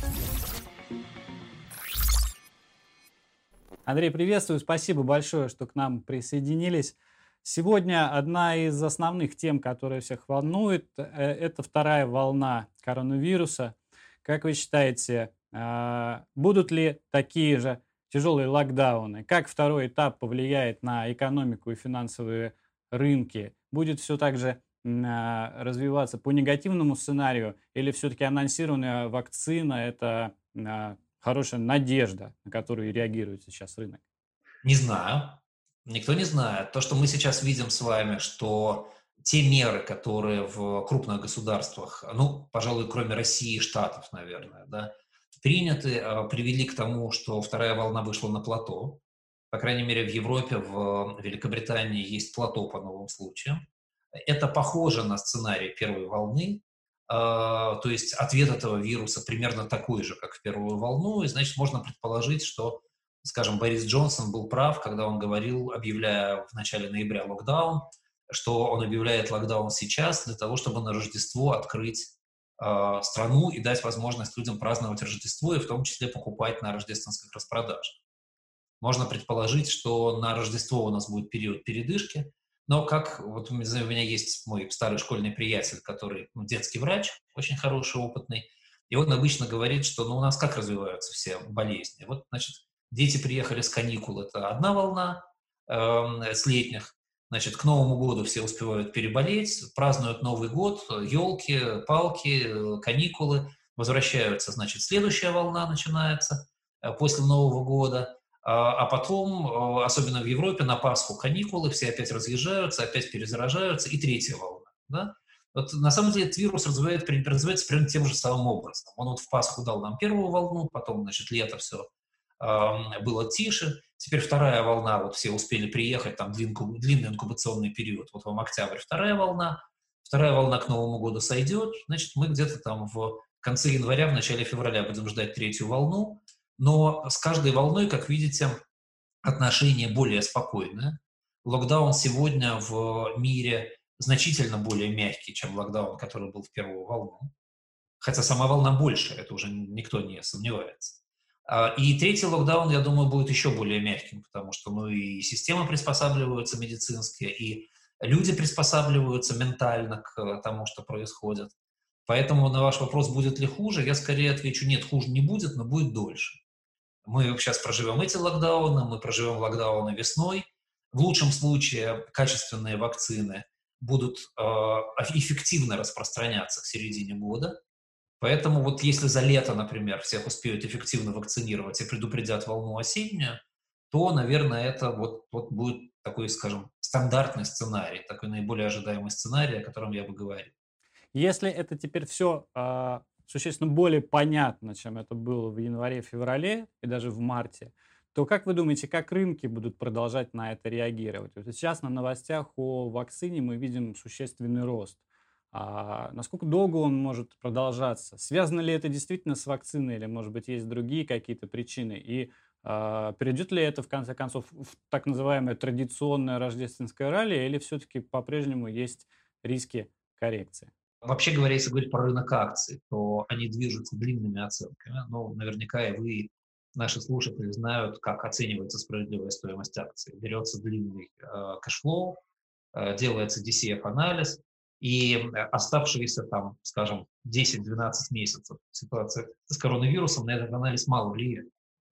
Андрей, приветствую. Спасибо большое, что к нам присоединились. Сегодня одна из основных тем, которая всех волнует, это вторая волна коронавируса. Как вы считаете, будут ли такие же тяжелые локдауны? Как второй этап повлияет на экономику и финансовые рынки? Будет все так же развиваться по негативному сценарию, или все-таки анонсированная вакцина – это хорошая надежда, на которую реагирует сейчас рынок? Не знаю. Никто не знает. То, что мы сейчас видим с вами, что те меры, которые в крупных государствах, ну, пожалуй, кроме России и Штатов, наверное, да, приняты, привели к тому, что вторая волна вышла на плато. По крайней мере, в Европе, в Великобритании есть плато по новым случаям. Это похоже на сценарий первой волны, то есть ответ этого вируса примерно такой же, как в первую волну, и, значит, можно предположить, что, скажем, Борис Джонсон был прав, когда он говорил, объявляя в начале ноября локдаун, что он объявляет локдаун сейчас для того, чтобы на Рождество открыть страну и дать возможность людям праздновать Рождество и в том числе покупать на рождественских распродажах. Можно предположить, что на Рождество у нас будет период передышки, но как вот у меня есть мой старый школьный приятель, который детский врач, очень хороший, опытный, и он обычно говорит, что у нас как развиваются все болезни. Вот, значит, дети приехали с каникул, это одна волна, с летних, значит, к Новому году все успевают переболеть, празднуют Новый год, елки, палки, каникулы, возвращаются, значит, следующая волна начинается после Нового года. А потом, особенно в Европе, на Пасху каникулы, все опять разъезжаются, опять перезаражаются, и третья волна. Да? Вот на самом деле этот вирус развивается примерно тем же самым образом. Он вот в Пасху дал нам первую волну, потом, значит, лето все было тише, теперь вторая волна, вот все успели приехать, там длинный инкубационный период, вот вам октябрь, вторая волна к Новому году сойдет, значит, мы где-то там в конце января, в начале февраля будем ждать третью волну, но с каждой волной, как видите, отношение более спокойное. Локдаун сегодня в мире значительно более мягкий, чем локдаун, который был в первую волну. Хотя сама волна больше, это уже никто не сомневается. И третий локдаун, я думаю, будет еще более мягким, потому что и системы приспосабливаются медицинские, и люди приспосабливаются ментально к тому, что происходит. Поэтому на ваш вопрос, будет ли хуже, я скорее отвечу, нет, хуже не будет, но будет дольше. Мы сейчас проживем эти локдауны, мы проживем локдауны весной. В лучшем случае качественные вакцины будут эффективно распространяться к середине года. Поэтому вот если за лето, например, всех успеют эффективно вакцинировать и предупредят волну осеннюю, то, наверное, это вот будет такой, скажем, стандартный сценарий, такой наиболее ожидаемый сценарий, о котором я бы говорил. Если это теперь все существенно более понятно, чем это было в январе-феврале и даже в марте, то как вы думаете, как рынки будут продолжать на это реагировать? Вот сейчас на новостях о вакцине мы видим существенный рост. Насколько долго он может продолжаться? Связано ли это действительно с вакциной или, может быть, есть другие какие-то причины? И перейдет ли это, в конце концов, в так называемое традиционное рождественское ралли, или все-таки по-прежнему есть риски коррекции? Вообще говоря, если говорить про рынок акций, то они движутся длинными оценками. Но наверняка и вы, наши слушатели, знают, как оценивается справедливая стоимость акций. Берется длинный кэшфлоу, делается DCF-анализ, и оставшиеся там, скажем, 10-12 месяцев ситуация с коронавирусом на этот анализ мало влияет.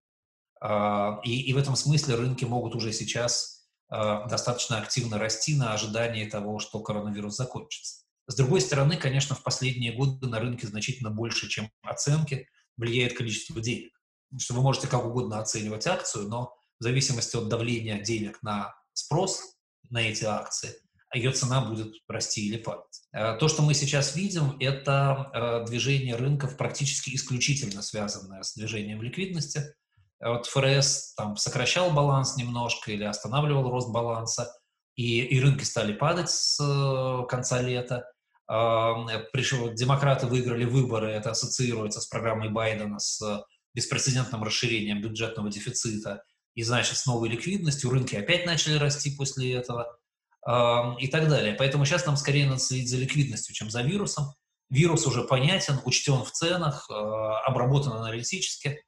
И в этом смысле рынки могут уже сейчас достаточно активно расти на ожидании того, что коронавирус закончится. С другой стороны, конечно, в последние годы на рынке значительно больше, чем оценки, влияет количество денег. Что вы можете как угодно оценивать акцию, но в зависимости от давления денег на спрос на эти акции, ее цена будет расти или падать. То, что мы сейчас видим, это движение рынков практически исключительно связанное с движением ликвидности. Вот ФРС там сокращал баланс немножко или останавливал рост баланса, и рынки стали падать с конца лета. Демократы выиграли выборы, это ассоциируется с программой Байдена, с беспрецедентным расширением бюджетного дефицита и, значит, с новой ликвидностью. Рынки опять начали расти после этого и так далее. Поэтому сейчас нам скорее надо следить за ликвидностью, чем за вирусом. Вирус уже понятен, учтен в ценах, обработан аналитически.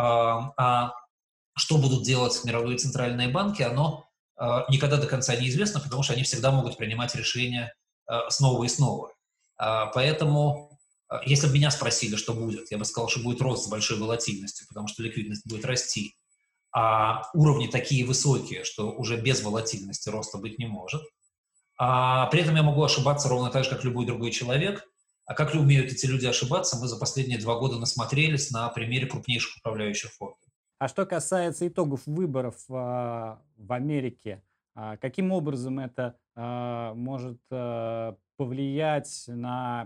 А что будут делать мировые центральные банки, оно никогда до конца не известно, потому что они всегда могут принимать решения снова и снова. Поэтому, если бы меня спросили, что будет, я бы сказал, что будет рост с большой волатильностью, потому что ликвидность будет расти, а уровни такие высокие, что уже без волатильности роста быть не может. А при этом я могу ошибаться ровно так же, как любой другой человек. А как умеют эти люди ошибаться, мы за последние 2 года насмотрелись на примере крупнейших управляющих фондов. А что касается итогов выборов в Америке, каким образом это может повлиять на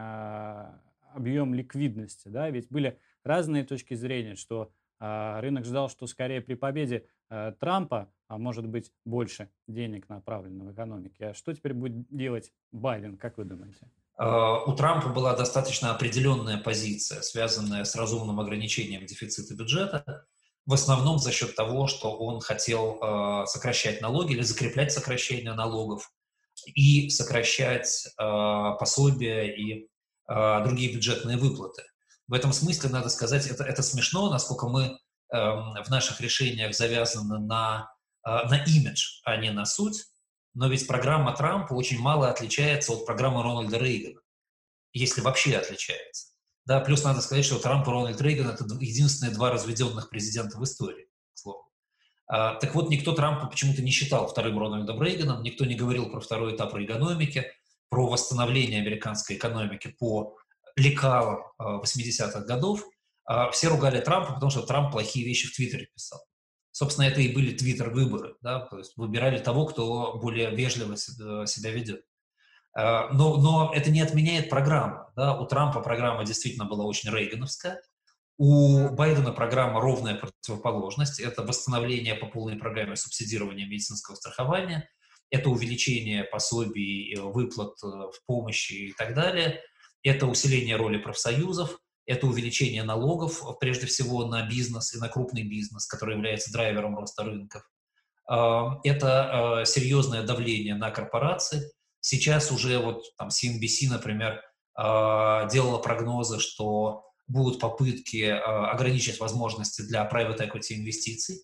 объем ликвидности? Да? Ведь были разные точки зрения, что рынок ждал, что скорее при победе Трампа может быть больше денег направлено в экономике. А что теперь будет делать Байден, как вы думаете? У Трампа была достаточно определенная позиция, связанная с разумным ограничением дефицита бюджета, в основном за счет того, что он хотел сокращать налоги или закреплять сокращение налогов и сокращать пособия и другие бюджетные выплаты. В этом смысле, надо сказать, это смешно, насколько мы в наших решениях завязаны на имидж, а не на суть. Но ведь программа Трампа очень мало отличается от программы Рональда Рейгана, если вообще отличается. Да, плюс надо сказать, что Трамп и Рональд Рейган — это единственные 2 разведенных президента в истории, к слову. Так вот, никто Трампа почему-то не считал вторым Рональдом Рейганом, никто не говорил про второй этап Рейгаnomics, про восстановление американской экономики по лекалам 80-х годов. Все ругали Трампа, потому что Трамп плохие вещи в Твиттере писал. Собственно, это и были твиттер-выборы, да, то есть выбирали того, кто более вежливо себя ведет. Но это не отменяет программу. Да. У Трампа программа действительно была очень рейгановская, у Байдена программа ровная противоположность. Это восстановление по полной программе субсидирования медицинского страхования, это увеличение пособий, выплат в помощи и так далее, это усиление роли профсоюзов, это увеличение налогов, прежде всего, на бизнес и на крупный бизнес, который является драйвером роста рынков. Это серьезное давление на корпорации. Сейчас уже вот там CNBC, например, делала прогнозы, что будут попытки ограничить возможности для private equity инвестиций,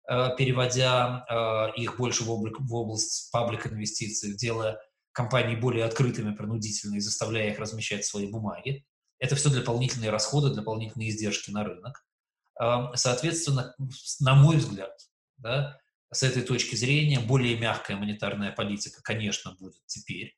переводя их больше в область паблик инвестиций, делая компании более открытыми принудительно и заставляя их размещать свои бумаги. Это все дополнительные расходы, дополнительные издержки на рынок. Соответственно, на мой взгляд, да, с этой точки зрения, более мягкая монетарная политика, конечно, будет теперь.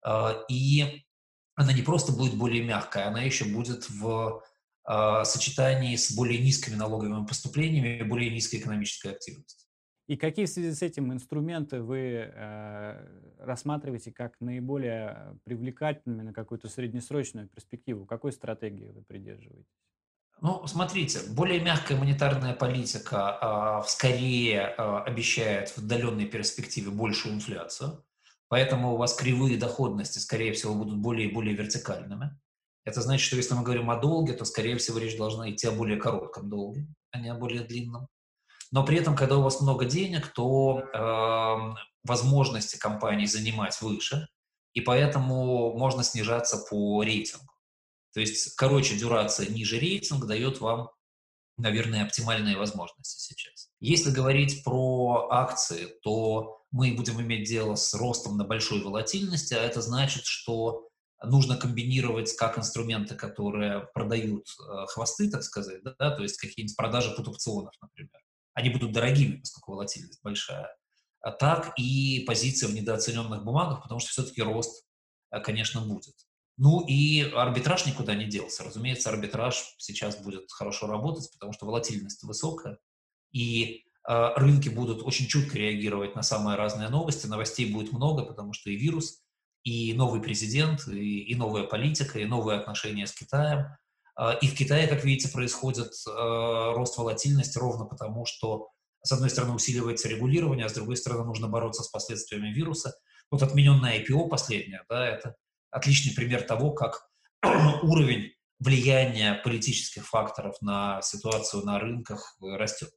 И она не просто будет более мягкая, она еще будет в сочетании с более низкими налоговыми поступлениями и более низкой экономической активностью. И какие в связи с этим инструменты вы рассматриваете как наиболее привлекательными на какую-то среднесрочную перспективу? Какой стратегии вы придерживаетесь? Ну, смотрите, более мягкая монетарная политика скорее обещает в отдаленной перспективе большую инфляцию, поэтому у вас кривые доходности, скорее всего, будут более и более вертикальными. Это значит, что если мы говорим о долге, то, скорее всего, речь должна идти о более коротком долге, а не о более длинном. Но при этом, когда у вас много денег, то возможности компании занимать выше, и поэтому можно снижаться по рейтингу. То есть, короче, дюрация ниже рейтинг дает вам, наверное, оптимальные возможности сейчас. Если говорить про акции, то мы будем иметь дело с ростом на большой волатильности, а это значит, что нужно комбинировать как инструменты, которые продают хвосты, так сказать, да, то есть какие-нибудь продажи пут-опционов, например. Они будут дорогими, поскольку волатильность большая, так и позиции в недооцененных бумагах, потому что все-таки рост, конечно, будет. Ну и арбитраж никуда не делся. Разумеется, арбитраж сейчас будет хорошо работать, потому что волатильность высокая, и рынки будут очень чутко реагировать на самые разные новости. Новостей будет много, потому что и вирус, и новый президент, и новая политика, и новые отношения с Китаем. И в Китае, как видите, происходит рост волатильности ровно потому, что, с одной стороны, усиливается регулирование, а с другой стороны, нужно бороться с последствиями вируса. Вот отмененное IPO последнее, да, это отличный пример того, как уровень влияния политических факторов на ситуацию на рынках растет.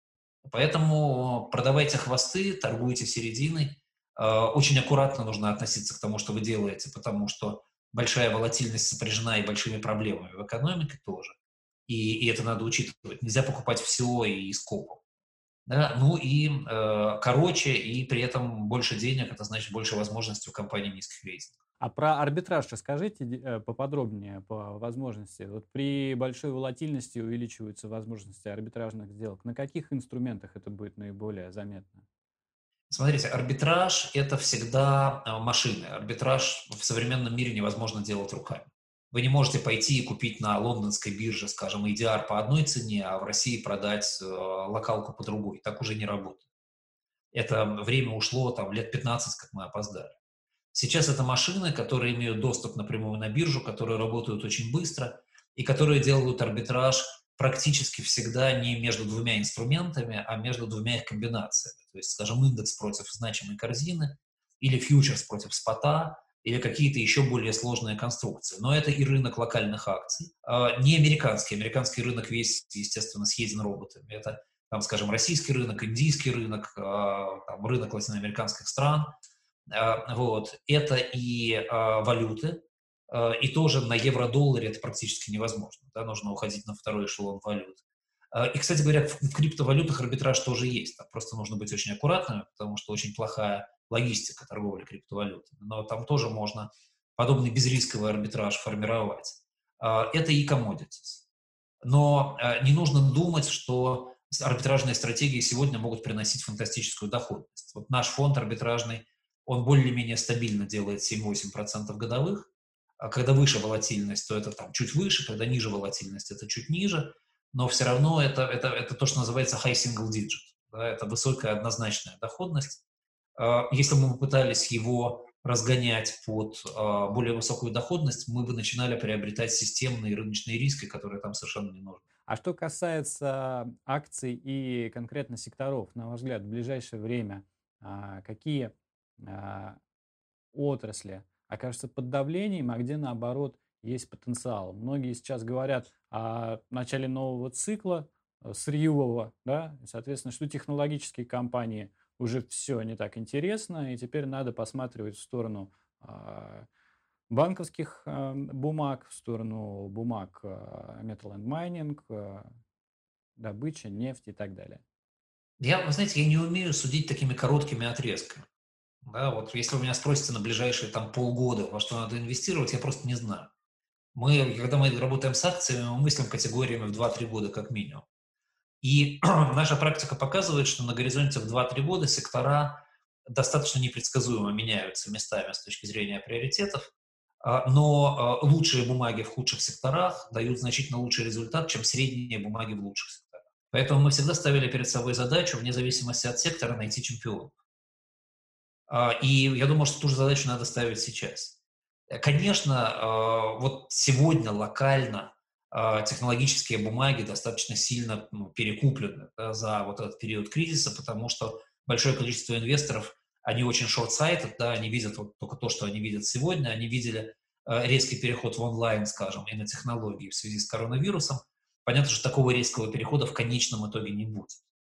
Поэтому продавайте хвосты, торгуйте серединой. Очень аккуратно нужно относиться к тому, что вы делаете, потому что большая волатильность сопряжена и большими проблемами в экономике тоже. И это надо учитывать. Нельзя покупать все и скопом. Да? Ну и короче, и при этом больше денег, это значит больше возможностей у компании низких рейтингов. А про арбитраж расскажите поподробнее, по возможности. Вот при большой волатильности увеличиваются возможности арбитражных сделок. На каких инструментах это будет наиболее заметно? Смотрите, арбитраж – это всегда машины. Арбитраж в современном мире невозможно делать руками. Вы не можете пойти и купить на лондонской бирже, скажем, ADR по одной цене, а в России продать локалку по другой. Так уже не работает. Это время ушло там лет 15, как мы опоздали. Сейчас это машины, которые имеют доступ напрямую на биржу, которые работают очень быстро и которые делают арбитраж практически всегда не между двумя инструментами, а между двумя их комбинациями. То есть, скажем, индекс против значимой корзины или фьючерс против спота, или какие-то еще более сложные конструкции. Но это и рынок локальных акций. Не американский. Американский рынок весь, естественно, съеден роботами. Это, там, скажем, российский рынок, индийский рынок, там, рынок латиноамериканских стран. Вот. Это и валюты, и тоже на евро-долларе это практически невозможно. Да? Нужно уходить на второй эшелон валют. И, кстати говоря, в криптовалютах арбитраж тоже есть. Там просто нужно быть очень аккуратными, потому что очень плохая логистика торговли криптовалютами. Но там тоже можно подобный безрисковый арбитраж формировать. Это и commodities. Но не нужно думать, что арбитражные стратегии сегодня могут приносить фантастическую доходность. Вот наш фонд арбитражный, он более-менее стабильно делает 7-8% годовых. А когда выше волатильность, то это там чуть выше, когда ниже волатильность, это чуть ниже. Но все равно это то, что называется high single digit. Да, это высокая однозначная доходность. Если бы мы пытались его разгонять под более высокую доходность, мы бы начинали приобретать системные рыночные риски, которые там совершенно не нужны. А что касается акций и конкретно секторов, на ваш взгляд, в ближайшее время какие отрасли окажутся под давлением, а где, наоборот, есть потенциал? Многие сейчас говорят о начале нового цикла, сырьевого, да, и, соответственно, что технологические компании уже все не так интересно, и теперь надо посматривать в сторону банковских бумаг, в сторону бумаг Metal and Mining, добыча, нефть и так далее. Вы знаете, я не умею судить такими короткими отрезками. Да, вот если вы меня спросите на ближайшие там полгода, во что надо инвестировать, я просто не знаю. Когда мы работаем с акциями, мы мыслим категориями в 2-3 года как минимум. И наша практика показывает, что на горизонте в 2-3 года сектора достаточно непредсказуемо меняются местами с точки зрения приоритетов, но лучшие бумаги в худших секторах дают значительно лучший результат, чем средние бумаги в лучших секторах. Поэтому мы всегда ставили перед собой задачу, вне зависимости от сектора, найти чемпионов. И я думаю, что ту же задачу надо ставить сейчас. Конечно, вот сегодня локально технологические бумаги достаточно сильно перекуплены за вот этот период кризиса, потому что большое количество инвесторов, они очень short-sighted, да, они видят вот только то, что они видят сегодня, они видели резкий переход в онлайн, скажем, и на технологии в связи с коронавирусом. Понятно, что такого резкого перехода в конечном итоге не будет.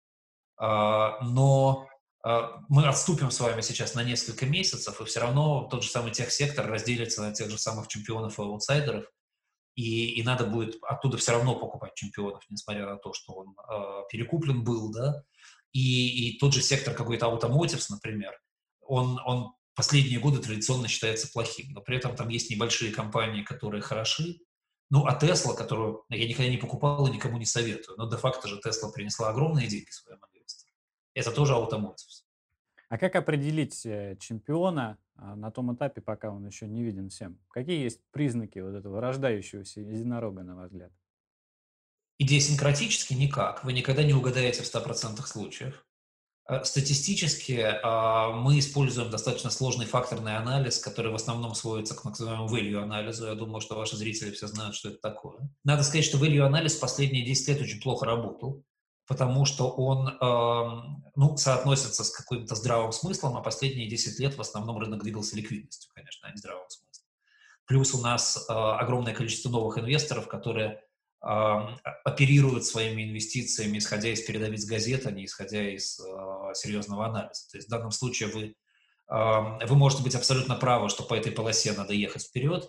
Но мы отступим с вами сейчас на несколько месяцев, и все равно тот же самый техсектор разделится на тех же самых чемпионов и аутсайдеров, и надо будет оттуда все равно покупать чемпионов, несмотря на то, что он перекуплен был, да, и тот же сектор какой-то automotives, например, он последние годы традиционно считается плохим, но при этом там есть небольшие компании, которые хороши. Ну, а Tesla, которую я никогда не покупал и никому не советую, но де-факто же Tesla принесла огромные деньги своим инвесторам. Это тоже automotives. А как определить чемпиона на том этапе, пока он еще не виден всем? Какие есть признаки вот этого рождающегося единорога, на ваш взгляд? Идиосинкратически никак. Вы никогда не угадаете в 100% случаев. Статистически мы используем достаточно сложный факторный анализ, который в основном сводится к так называемому value-анализу. Я думаю, что ваши зрители все знают, что это такое. Надо сказать, что value-анализ последние 10 лет очень плохо работал, потому что он соотносится с каким-то здравым смыслом, а последние 10 лет в основном рынок двигался ликвидностью, конечно, а не здравым смыслом. Плюс у нас огромное количество новых инвесторов, которые оперируют своими инвестициями, исходя из передовиц газет, а не исходя из серьезного анализа. То есть в данном случае вы можете быть абсолютно правы, что по этой полосе надо ехать вперед,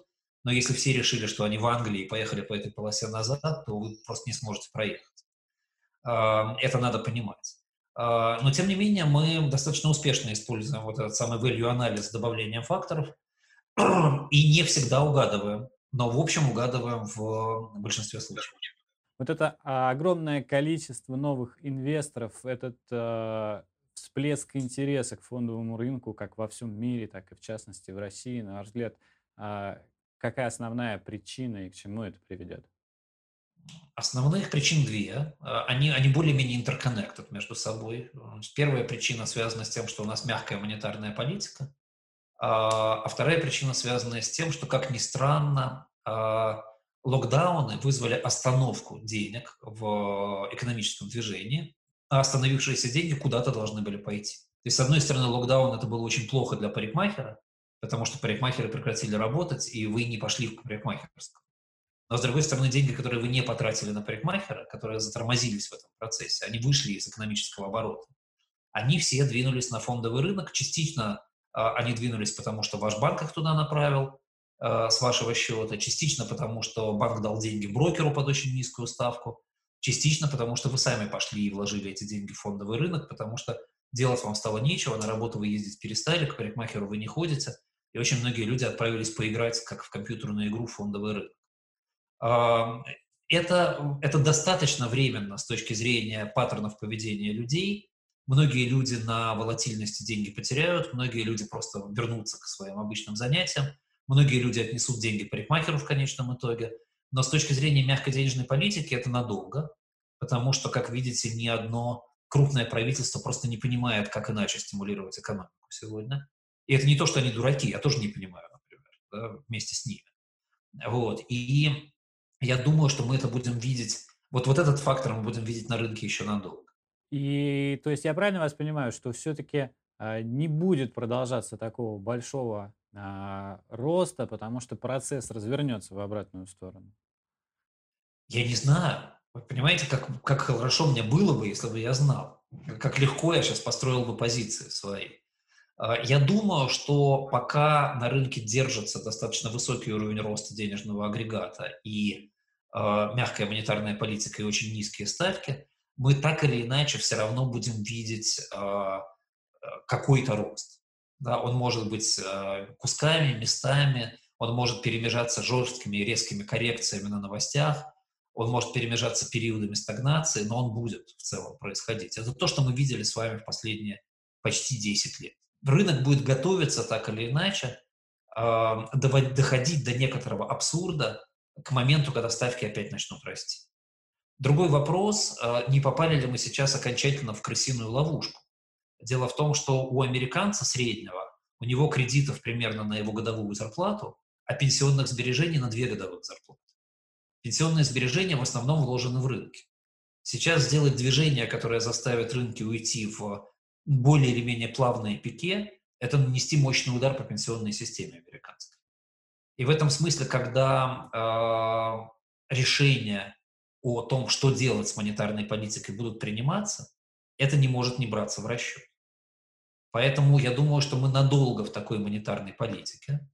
Но если все решили, что они в Англии и поехали по этой полосе назад, то вы просто не сможете проехать. Это надо понимать. Но, тем не менее, мы достаточно успешно используем вот этот самый value-анализ с добавлением факторов и не всегда угадываем, но, в общем, угадываем в большинстве случаев. Вот это огромное количество новых инвесторов, этот всплеск интереса к фондовому рынку как во всем мире, так и в частности в России, на ваш взгляд, а, какая основная причина и к чему это приведет? Основных причин две. Они более-менее interconnected между собой. Первая причина связана с тем, что у нас мягкая монетарная политика, а вторая причина связана с тем, что, как ни странно, локдауны вызвали остановку денег в экономическом движении, а остановившиеся деньги куда-то должны были пойти. То есть, с одной стороны, локдаун это было очень плохо для парикмахера, потому что парикмахеры прекратили работать, и вы не пошли в парикмахерскую. Но, с другой стороны, деньги, которые вы не потратили на парикмахера, которые затормозились в этом процессе, они вышли из экономического оборота. Они все двинулись на фондовый рынок. Частично они двинулись, потому что ваш банк их туда направил с вашего счета, частично потому, что банк дал деньги брокеру под очень низкую ставку, частично потому, что вы сами пошли и вложили эти деньги в фондовый рынок, потому что делать вам стало нечего, на работу вы ездить перестали, к парикмахеру вы не ходите, и очень многие люди отправились поиграть, как в компьютерную игру, в фондовый рынок. Это достаточно временно с точки зрения паттернов поведения людей. Многие люди на волатильности деньги потеряют, многие люди просто вернутся к своим обычным занятиям, многие люди отнесут деньги парикмахеру в конечном итоге. Но с точки зрения мягкой денежной политики это надолго, потому что, как видите, ни одно крупное правительство просто не понимает, как иначе стимулировать экономику сегодня. И это не то, что они дураки, я тоже не понимаю, например, да, вместе с ними. Вот. И я думаю, что мы это будем видеть, вот этот фактор мы будем видеть на рынке еще надолго. И то есть я правильно вас понимаю, что все-таки не будет продолжаться такого большого роста, потому что процесс развернется в обратную сторону? Я не знаю. Вы понимаете, как хорошо мне было бы, если бы я знал. Как легко я сейчас построил бы позиции свои. Я думаю, что пока на рынке держится достаточно высокий уровень роста денежного агрегата и мягкая монетарная политика и очень низкие ставки, мы так или иначе все равно будем видеть какой-то рост. Да, он может быть кусками, местами, он может перемежаться жесткими и резкими коррекциями на новостях, он может перемежаться периодами стагнации, но он будет в целом происходить. Это то, что мы видели с вами в последние почти 10 лет. Рынок будет готовиться так или иначе, доходить до некоторого абсурда к моменту, когда ставки опять начнут расти. Другой вопрос, не попали ли мы сейчас окончательно в крысиную ловушку. Дело в том, что у американца среднего, у него кредитов примерно на его годовую зарплату, а пенсионных сбережений на 2 годовых зарплаты. Пенсионные сбережения в основном вложены в рынки. Сейчас сделать движение, которое заставит рынки уйти в более или менее плавные пике, это нанести мощный удар по пенсионной системе американской. И в этом смысле, когда решения о том, что делать с монетарной политикой, будут приниматься, это не может не браться в расчет. Поэтому я думаю, что мы надолго в такой монетарной политике.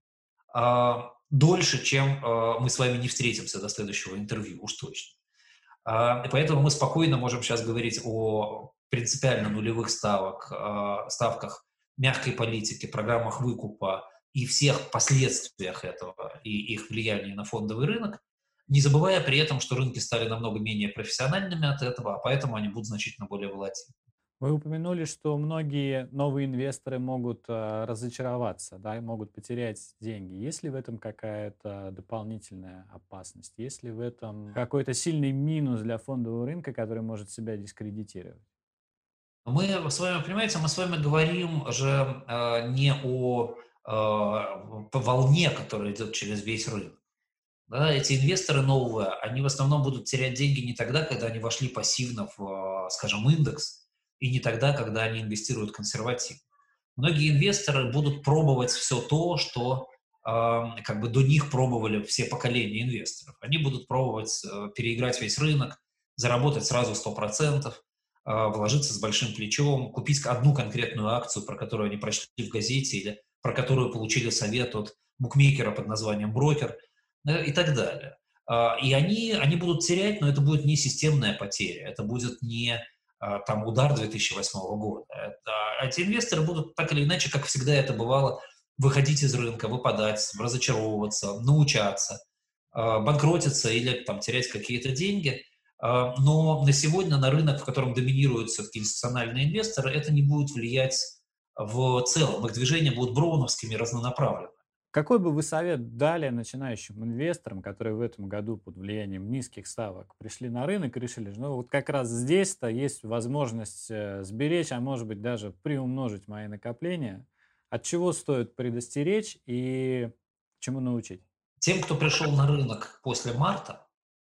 Дольше, чем мы с вами не встретимся до следующего интервью, уж точно. И поэтому мы спокойно можем сейчас говорить о принципиально нулевых ставках мягкой политики, программах выкупа и всех последствиях этого и их влиянии на фондовый рынок, не забывая при этом, что рынки стали намного менее профессиональными от этого, а поэтому они будут значительно более волатильны. Вы упомянули, что многие новые инвесторы могут разочароваться, да, и могут потерять деньги. Есть ли в этом какая-то дополнительная опасность? Есть ли в этом какой-то сильный минус для фондового рынка, который может себя дискредитировать? Мы с вами, понимаете, мы с вами говорим же не о по волне, которая идет через весь рынок. Да, эти инвесторы новые, они в основном будут терять деньги не тогда, когда они вошли пассивно в, скажем, индекс, и не тогда, когда они инвестируют консервативно. Многие инвесторы будут пробовать все то, что как бы до них пробовали все поколения инвесторов. Они будут пробовать переиграть весь рынок, заработать сразу 100%, вложиться с большим плечом, купить одну конкретную акцию, про которую они прочли в газете или про которую получили совет от букмекера под названием брокер, и так далее. И они будут терять, но это будет не системная потеря, это будет не там удар 2008 года. Эти инвесторы будут так или иначе, как всегда это бывало, выходить из рынка, выпадать, разочаровываться, научаться, банкротиться или там терять какие-то деньги. Но на сегодня на рынок, в котором доминируют все-таки институциональные инвесторы, это не будет влиять в целом. Их движения будут броуновскими, разнонаправленными. Какой бы вы совет дали начинающим инвесторам, которые в этом году под влиянием низких ставок пришли на рынок и решили, ну вот как раз здесь-то есть возможность сберечь, а может быть даже приумножить мои накопления? От чего стоит предостеречь и чему научить? Тем, кто пришел на рынок после марта,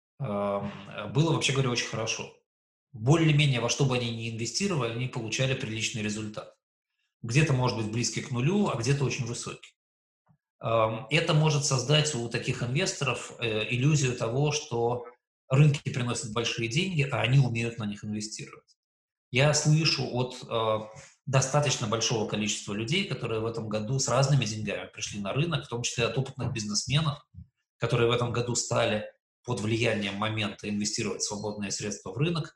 было, вообще говоря, очень хорошо. Более-менее во что бы они ни инвестировали, они получали приличный результат. Где-то, может быть, близкий к нулю, а где-то очень высокий. Это может создать у таких инвесторов иллюзию того, что рынки приносят большие деньги, а они умеют на них инвестировать. Я слышу от достаточно большого количества людей, которые в этом году с разными деньгами пришли на рынок, в том числе от опытных бизнесменов, которые в этом году стали под влиянием момента инвестировать свободные средства в рынок,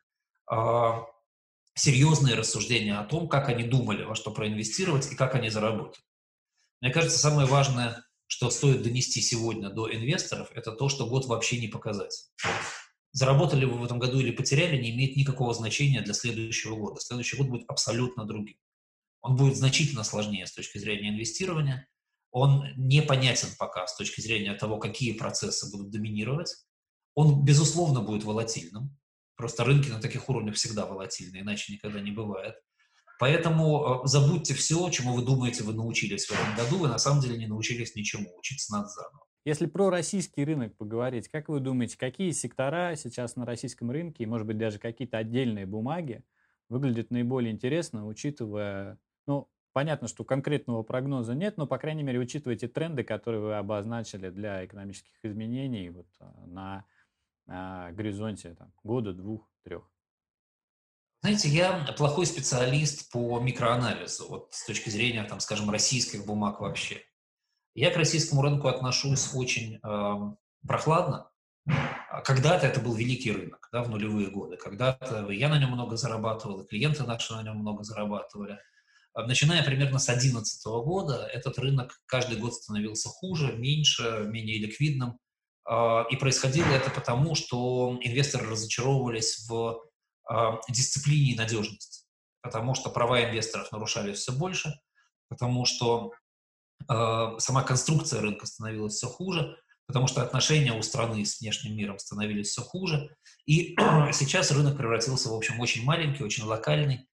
серьезные рассуждения о том, как они думали, во что проинвестировать и как они заработают. Мне кажется, самое важное, что стоит донести сегодня до инвесторов, это то, что год вообще не показатель. Заработали вы в этом году или потеряли, не имеет никакого значения для следующего года. Следующий год будет абсолютно другим. Он будет значительно сложнее с точки зрения инвестирования. Он непонятен пока с точки зрения того, какие процессы будут доминировать. Он, безусловно, будет волатильным. Просто рынки на таких уровнях всегда волатильны, иначе никогда не бывает. Поэтому забудьте все, чему вы думаете, вы научились в этом году. Вы на самом деле не научились ничему. Учиться надо заново. Если про российский рынок поговорить, как вы думаете, какие сектора сейчас на российском рынке, и, может быть, даже какие-то отдельные бумаги выглядят наиболее интересно, учитывая, ну, понятно, что конкретного прогноза нет, но, по крайней мере, учитывая те тренды, которые вы обозначили для экономических изменений вот, на горизонте там, года, двух, трех? Знаете, я плохой специалист по микроанализу, вот с точки зрения, там, скажем, российских бумаг вообще. Я к российскому рынку отношусь очень прохладно. Когда-то это был великий рынок, да, в нулевые годы. Когда-то я на нем много зарабатывал, и клиенты наши на нем много зарабатывали. Начиная примерно с 2011 года, этот рынок каждый год становился хуже, меньше, менее ликвидным. И происходило это потому, что инвесторы разочаровывались в дисциплине и надежности. Потому что права инвесторов нарушались все больше, потому что сама конструкция рынка становилась все хуже, потому что отношения у страны с внешним миром становились все хуже. И сейчас рынок превратился, в общем, очень маленький, очень локальный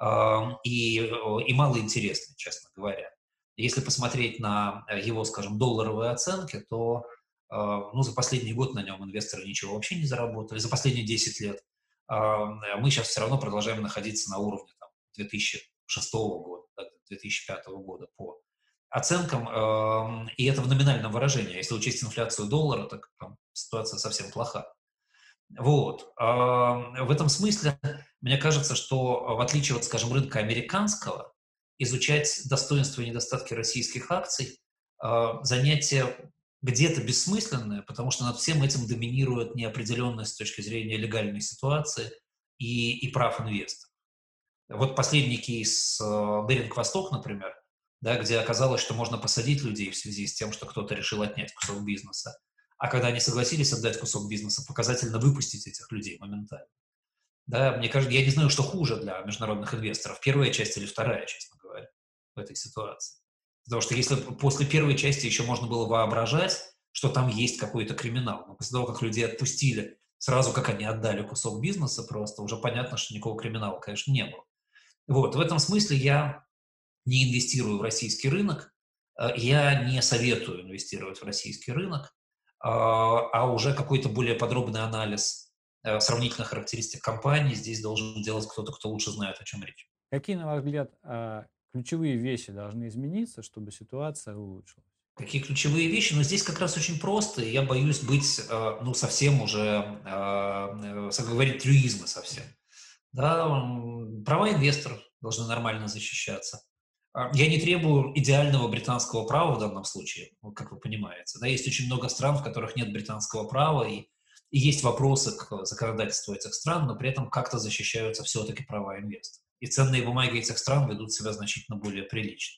и малоинтересный, честно говоря. Если посмотреть на его, скажем, долларовые оценки, то ну, за последний год на нем инвесторы ничего вообще не заработали, за последние 10 лет. Мы сейчас все равно продолжаем находиться на уровне там, 2006 года, 2005 года по оценкам, и это в номинальном выражении. Если учесть инфляцию доллара, так там, ситуация совсем плоха. Вот. В этом смысле, мне кажется, что в отличие от, скажем, рынка американского, изучать достоинства и недостатки российских акций занятие где-то бессмысленное, потому что над всем этим доминирует неопределенность с точки зрения легальной ситуации и прав инвесторов. Вот последний кейс Беринг Восток, например, да, где оказалось, что можно посадить людей в связи с тем, что кто-то решил отнять кусок бизнеса. А когда они согласились отдать кусок бизнеса, показательно выпустить этих людей моментально. Да, мне кажется, я не знаю, что хуже для международных инвесторов, первая часть или вторая, честно говоря, в этой ситуации. Потому что если после первой части еще можно было воображать, что там есть какой-то криминал, но после того, как людей отпустили, сразу как они отдали кусок бизнеса, просто уже понятно, что никакого криминала, конечно, не было. Вот, в этом смысле я не инвестирую в российский рынок, я не советую инвестировать в российский рынок, а уже какой-то более подробный анализ сравнительных характеристик компании здесь должен делать кто-то, кто лучше знает, о чем речь. Какие, на ваш взгляд, ключевые вещи должны измениться, чтобы ситуация улучшилась? Какие ключевые вещи? Но здесь как раз очень просто, и я боюсь быть, ну, совсем уже, говорить трюизмы совсем. Да, права инвесторов должны нормально защищаться. Я не требую идеального британского права в данном случае, вот как вы понимаете. Да, есть очень много стран, в которых нет британского права, и есть вопросы к законодательству этих стран, но при этом как-то защищаются все-таки права инвесторов. И ценные бумаги этих стран ведут себя значительно более прилично.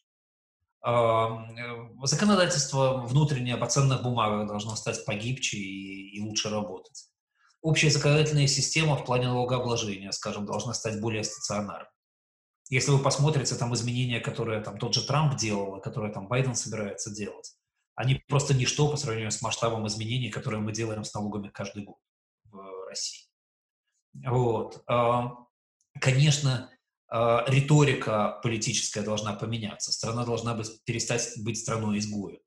Законодательство внутреннее по ценных бумагах должно стать погибче и лучше работать. Общая законодательная система в плане налогообложения, скажем, должна стать более стационарной. Если вы посмотрите там изменения, которые там тот же Трамп делал, которые там Байден собирается делать, они просто ничто по сравнению с масштабом изменений, которые мы делаем с налогами каждый год в России. Вот. Конечно, риторика политическая должна поменяться. Страна должна перестать быть страной-изгоем.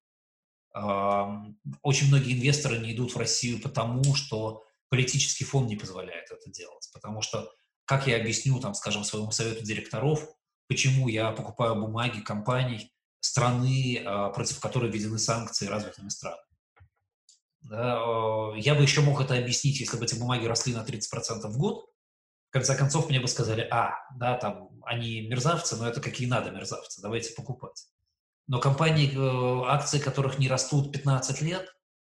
Очень многие инвесторы не идут в Россию потому, что политический фон не позволяет это делать. Потому что, как я объясню, там, скажем, своему совету директоров, почему я покупаю бумаги компаний страны, против которой введены санкции развитыми странами. Да, я бы еще мог это объяснить, если бы эти бумаги росли на 30% в год. В конце концов, мне бы сказали, да, там, они мерзавцы, но это какие надо мерзавцы, давайте покупать. Но компании, акции которых не растут 15 лет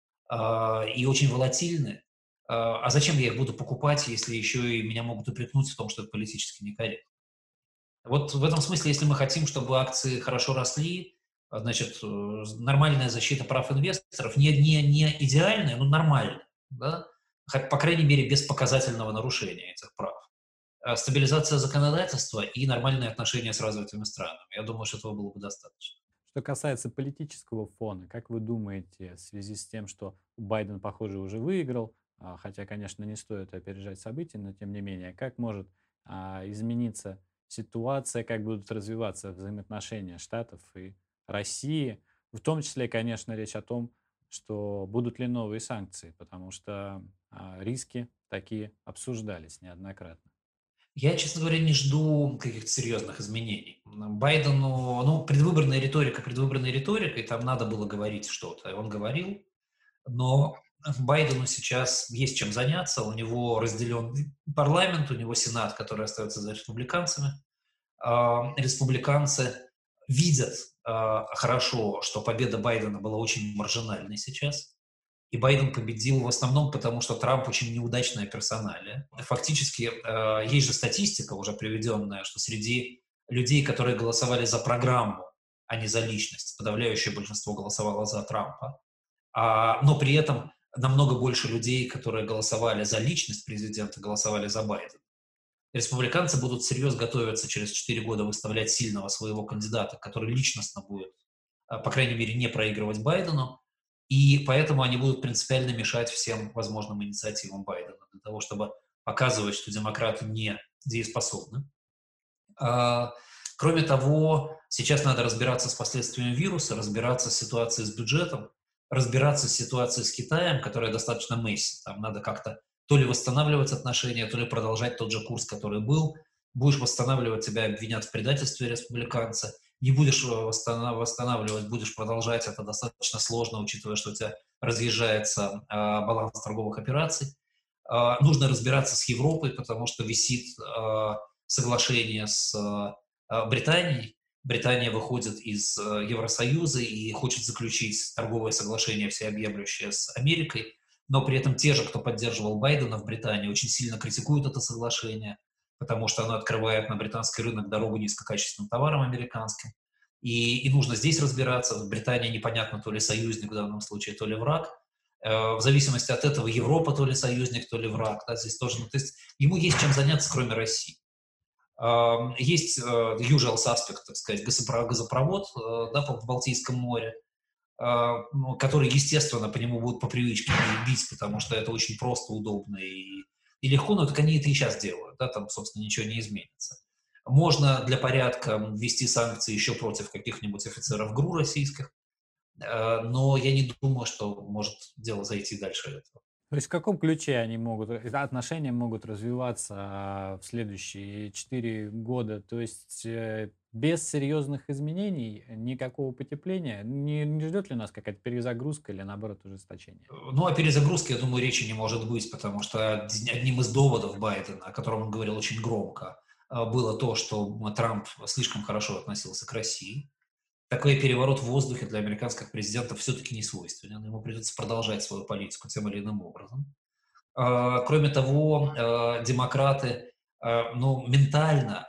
и очень волатильны, а зачем я их буду покупать, если еще и меня могут упрекнуть в том, что это политически некорректно? Вот в этом смысле, если мы хотим, чтобы акции хорошо росли, значит, нормальная защита прав инвесторов, не идеальная, но нормальная, да? По крайней мере, без показательного нарушения этих прав. Стабилизация законодательства и нормальные отношения с развитыми странами. Я думаю, что этого было бы достаточно. Что касается политического фона, как вы думаете, в связи с тем, что Байден, похоже, уже выиграл, хотя, конечно, не стоит опережать события, но тем не менее, как может измениться ситуация, как будут развиваться взаимоотношения Штатов и России, в том числе, конечно, речь о том, что будут ли новые санкции, потому что риски такие обсуждались неоднократно. Я, честно говоря, не жду каких-то серьезных изменений. Байдену, предвыборная риторика, и там надо было говорить что-то. И он говорил, но Байдену сейчас есть чем заняться. У него разделенный парламент, у него Сенат, который остается за республиканцами. Республиканцы видят хорошо, что победа Байдена была очень маржинальной сейчас. И Байден победил в основном потому, что Трамп очень неудачная персоналия. Фактически есть же статистика уже приведенная, что среди людей, которые голосовали за программу, а не за личность, подавляющее большинство голосовало за Трампа. Но при этом намного больше людей, которые голосовали за личность президента, голосовали за Байдена. Республиканцы будут всерьез готовиться через 4 года выставлять сильного своего кандидата, который личностно будет, по крайней мере, не проигрывать Байдену. И поэтому они будут принципиально мешать всем возможным инициативам Байдена для того, чтобы показывать, что демократы не дееспособны. Кроме того, сейчас надо разбираться с последствиями вируса, разбираться с ситуацией с бюджетом, разбираться с ситуацией с Китаем, которая достаточно месси. Там надо как-то то ли восстанавливать отношения, то ли продолжать тот же курс, который был. Будешь восстанавливать, тебя обвинят в предательстве республиканцы. Не будешь восстанавливать, будешь продолжать, это достаточно сложно, учитывая, что у тебя разъезжается баланс торговых операций. Нужно разбираться с Европой, потому что висит соглашение с Британией. Британия выходит из Евросоюза и хочет заключить торговое соглашение всеобъемлющее с Америкой, но при этом те же, кто поддерживал Байдена в Британии, очень сильно критикуют это соглашение, потому что оно открывает на британский рынок дорогу низкокачественным товарам американским. И нужно здесь разбираться. Британия непонятно, то ли союзник в данном случае, то ли враг. В зависимости от этого Европа то ли союзник, то ли враг. Да, здесь тоже, то есть ему есть чем заняться, кроме России. Есть usual suspect, так сказать, газопровод да, в Балтийском море, который, естественно, по нему будут по привычке бить, потому что это очень просто, удобно и легко, но так они это и сейчас делают, да, там, собственно, ничего не изменится. Можно для порядка ввести санкции еще против каких-нибудь офицеров ГРУ российских, но я не думаю, что может дело зайти дальше этого. То есть в каком ключе отношения могут развиваться в следующие 4 года? То есть без серьезных изменений, никакого потепления? Не ждет ли нас какая-то перезагрузка или, наоборот, ужесточение? О перезагрузке, я думаю, речи не может быть, потому что одним из доводов Байдена, о котором он говорил очень громко, было то, что Трамп слишком хорошо относился к России. Такой переворот в воздухе для американских президентов все-таки не свойственен. Ему придется продолжать свою политику тем или иным образом. Кроме того, демократы, ну, ментально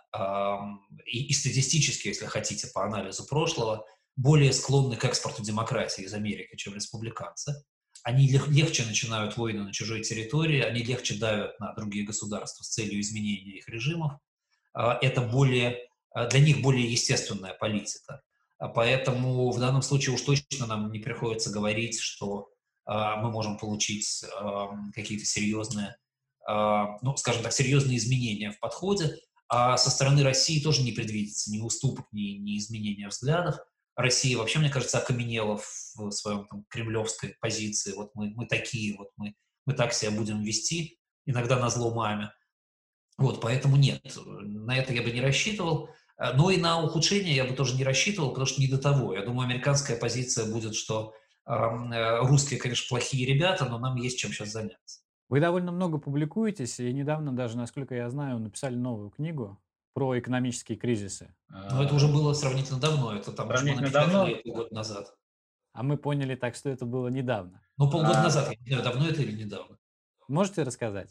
и статистически, если хотите, по анализу прошлого, более склонны к экспорту демократии из Америки, чем республиканцы. Они легче начинают войны на чужой территории, они легче давят на другие государства с целью изменения их режимов. Это для них более естественная политика. Поэтому в данном случае уж точно нам не приходится говорить, что мы можем получить какие-то серьезные, ну, скажем так, серьезные изменения в подходе. А со стороны России тоже не предвидится ни уступок, ни изменения взглядов. Россия вообще, мне кажется, окаменела в своем кремлевской позиции. Вот мы такие, вот мы так себя будем вести, иногда назло маме. Вот, поэтому нет, на это я бы не рассчитывал. Но и на ухудшение я бы тоже не рассчитывал, потому что не до того. Я думаю, американская позиция будет, что русские, конечно, плохие ребята, но нам есть чем сейчас заняться. Вы довольно много публикуетесь, и недавно даже, насколько я знаю, написали новую книгу про экономические кризисы. Но это уже было сравнительно давно, это там мы Сравнительно напечатали давно. полгода назад. А мы поняли так, что это было недавно. Ну, полгода А, назад, я не знаю, давно это или недавно. Можете рассказать?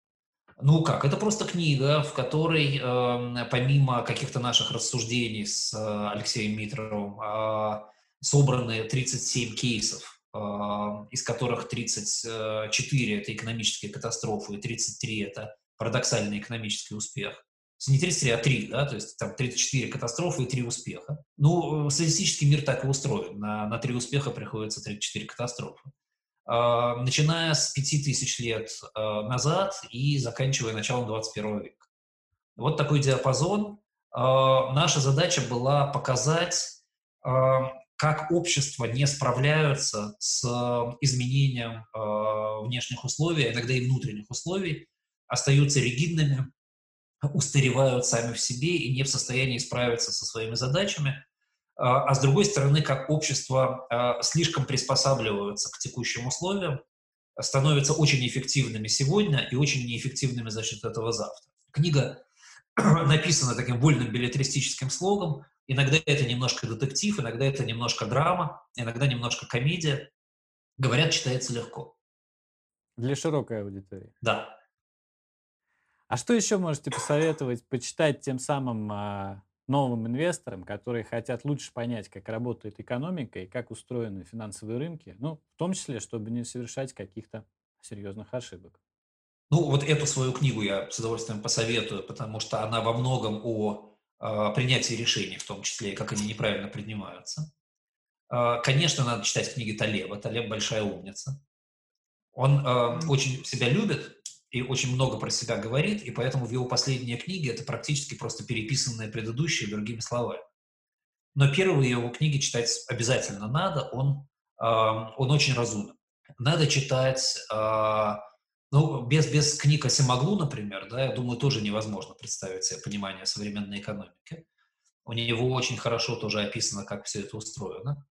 Ну как, это просто книга, в которой помимо каких-то наших рассуждений с Алексеем Митровым собраны 37 кейсов, из которых 34 – это экономические катастрофы, и 33 – это парадоксальный экономический успех. Не 33, а 3, да, то есть там 34 катастрофы и 3 успеха. Ну, статистический мир так и устроен. На 3 успеха приходится 34 катастрофы. Начиная с 5000 лет назад и заканчивая началом 21 века. Вот такой диапазон. Наша задача была показать, как общества не справляются с изменением внешних условий, а иногда и внутренних условий, остаются ригидными, устаревают сами в себе и не в состоянии справиться со своими задачами. А с другой стороны, как общество слишком приспосабливаются к текущим условиям, становятся очень эффективными сегодня и очень неэффективными за счет этого завтра. Книга написана таким вольным беллетристическим слогом. Иногда это немножко детектив, иногда это немножко драма, иногда немножко комедия. Говорят, читается легко. Для широкой аудитории. Да. А что еще можете посоветовать почитать тем самым новым инвесторам, которые хотят лучше понять, как работает экономика и как устроены финансовые рынки, ну, в том числе, чтобы не совершать каких-то серьезных ошибок? Ну, вот эту свою книгу я с удовольствием посоветую, потому что она во многом о принятии решений, в том числе, и как они неправильно принимаются. Конечно, надо читать книги Талеба. Талеб – большая умница. Он очень себя любит и очень много про себя говорит, и поэтому в его последние книги это практически просто переписанные предыдущие другими словами. Но первые его книги читать обязательно надо, он очень разумен. Надо читать, ну, без книг Асимаглу, например, да, я думаю, тоже невозможно представить себе понимание современной экономики. У него очень хорошо тоже описано, как все это устроено.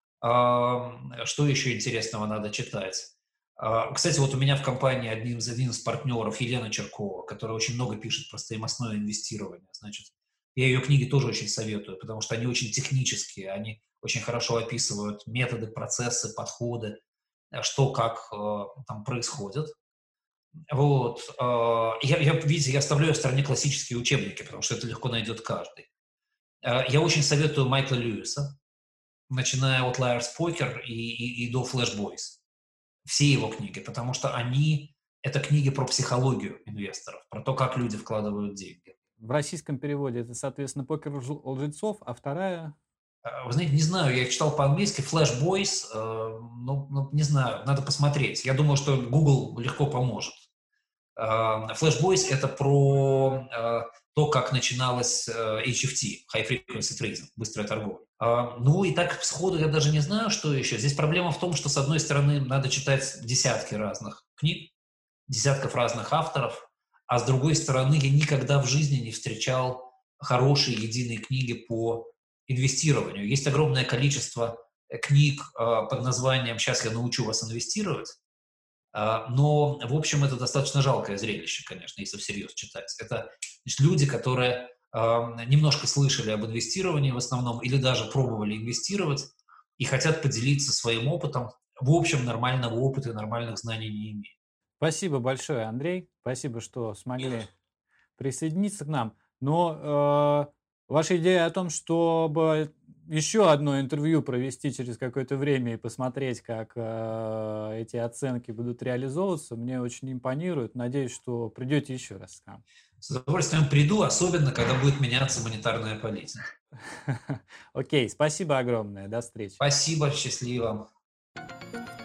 Что еще интересного надо читать? Кстати, вот у меня в компании один из партнеров Елена Черкова, которая очень много пишет про стоимостное инвестирование. Значит, я ее книги тоже очень советую, потому что они очень технические, они очень хорошо описывают методы, процессы, подходы, что как там происходит. Вот. Видите, я оставляю в стороне классические учебники, потому что это легко найдет каждый. Я очень советую Майкла Льюиса, начиная от Liar's Poker и до Flash Boys. Все его книги, потому что это книги про психологию инвесторов, про то, как люди вкладывают деньги. В российском переводе это, соответственно, «Покер лжецов», а вторая... Вы знаете, не знаю, я их читал по-английски, Flash Boys, не знаю, надо посмотреть. Я думаю, что Google легко поможет. Flash Boys – это про то, как начиналась HFT, High Frequency Trading, быстрая торговля. Ну и так сходу я даже не знаю, что еще. Здесь проблема в том, что с одной стороны надо читать десятки разных книг, десятков разных авторов, а с другой стороны я никогда в жизни не встречал хорошей единой книги по инвестированию. Есть огромное количество книг под названием «Сейчас я научу вас инвестировать», но, в общем, это достаточно жалкое зрелище, конечно, если всерьез читать. Это Значит, люди, которые немножко слышали об инвестировании в основном или даже пробовали инвестировать и хотят поделиться своим опытом, в общем, нормального опыта и нормальных знаний не имеют. Спасибо большое, Андрей. Спасибо, что смогли присоединиться к нам. Но ваша идея о том, чтобы еще одно интервью провести через какое-то время и посмотреть, как эти оценки будут реализовываться, мне очень импонирует. Надеюсь, что придете еще раз к нам. С удовольствием приду, особенно когда будет меняться монетарная политика. Окей, спасибо огромное. До встречи. Спасибо, счастливо.